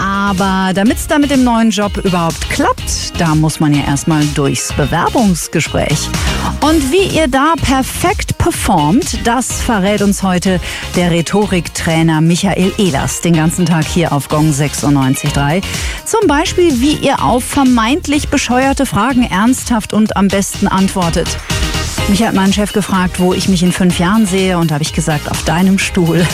Aber damit es da mit dem neuen Job überhaupt klappt, da muss man ja erstmal durchs Bewerbungsgespräch. Und wie ihr da perfekt performt, das verrät uns heute der Rhetoriktrainer Michael Ehlers den ganzen Tag hier auf Gong 96.3. Zum Beispiel, wie ihr auf vermeintlich bescheuerte Fragen ernsthaft und am besten antwortet. Mich hat mein Chef gefragt, wo ich mich in 5 Jahren sehe, und da habe ich gesagt, auf deinem Stuhl.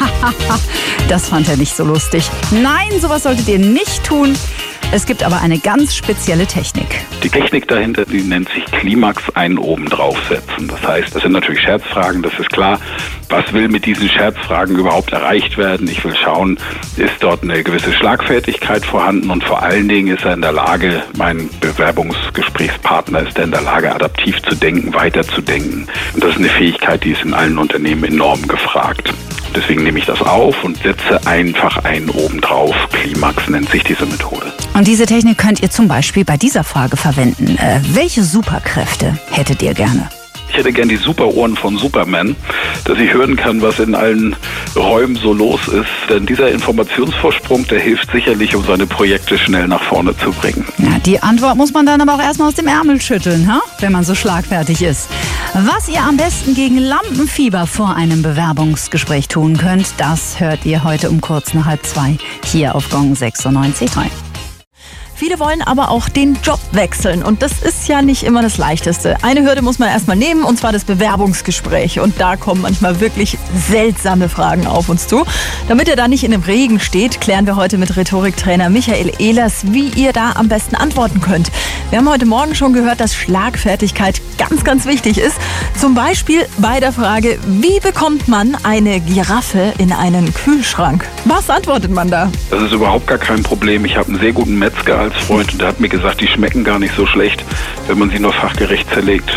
Das fand er nicht so lustig. Nein, sowas solltet ihr nicht tun. Es gibt aber eine ganz spezielle Technik. Die Technik dahinter, die nennt sich Klimax, einen oben draufsetzen. Das heißt, das sind natürlich Scherzfragen, das ist klar. Was will mit diesen Scherzfragen überhaupt erreicht werden? Ich will schauen, ist dort eine gewisse Schlagfertigkeit vorhanden, und vor allen Dingen ist er in der Lage, mein Bewerbungsgesprächspartner ist er in der Lage, adaptiv zu denken, weiterzudenken. Und das ist eine Fähigkeit, die ist in allen Unternehmen enorm gefragt. Deswegen nehme ich das auf und setze einfach einen oben drauf. Klimax nennt sich diese Methode. Und diese Technik könnt ihr zum Beispiel bei dieser Frage verwenden. Welche Superkräfte hättet ihr gerne? Ich hätte gern die Superohren von Superman, dass ich hören kann, was in allen Räumen so los ist. Denn dieser Informationsvorsprung, der hilft sicherlich, um seine Projekte schnell nach vorne zu bringen. Ja, die Antwort muss man dann aber auch erstmal aus dem Ärmel schütteln, wenn man so schlagfertig ist. Was ihr am besten gegen Lampenfieber vor einem Bewerbungsgespräch tun könnt, das hört ihr heute um kurz nach 1:30 hier auf Gong 96.3. Viele wollen aber auch den Job wechseln, und das ist ja nicht immer das Leichteste. Eine Hürde muss man erstmal nehmen, und zwar das Bewerbungsgespräch. Und da kommen manchmal wirklich seltsame Fragen auf uns zu. Damit ihr da nicht in dem Regen steht, klären wir heute mit Rhetoriktrainer Michael Ehlers, wie ihr da am besten antworten könnt. Wir haben heute Morgen schon gehört, dass Schlagfertigkeit ganz, ganz wichtig ist. Zum Beispiel bei der Frage, wie bekommt man eine Giraffe in einen Kühlschrank? Was antwortet man da? Das ist überhaupt gar kein Problem. Ich habe einen sehr guten Metzger als Freund, und der hat mir gesagt, die schmecken gar nicht so schlecht, wenn man sie nur fachgerecht zerlegt.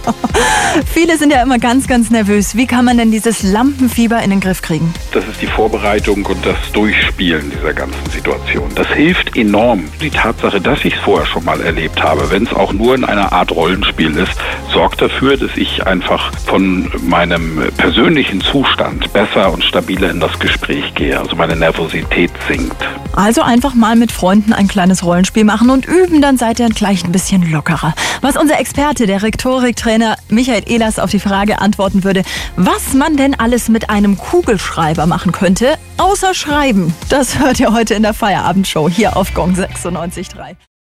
Viele sind ja immer ganz, ganz nervös. Wie kann man denn dieses Lampenfieber in den Griff kriegen? Das ist die Vorbereitung und das Durchspielen dieser ganzen Situation. Das hilft enorm. Die Tatsache, dass ich es vorher schon mal erlebt habe, wenn es auch nur in einer Art Rollenspiel ist, sorgt dafür, dass ich einfach von meinem persönlichen Zustand besser und stabiler in das Gespräch gehe. Also meine Nervosität sinkt. Also einfach mal mit Freunden ein kleines Rollenspiel machen und üben, dann seid ihr gleich ein bisschen lockerer. Was unser Experte, der Rhetoriktrainer Michael Ehlers, auf die Frage antworten würde, was man denn alles mit einem Kugelschreiber machen könnte, außer schreiben, das hört ihr heute in der Feierabendshow hier auf Gong 96.3.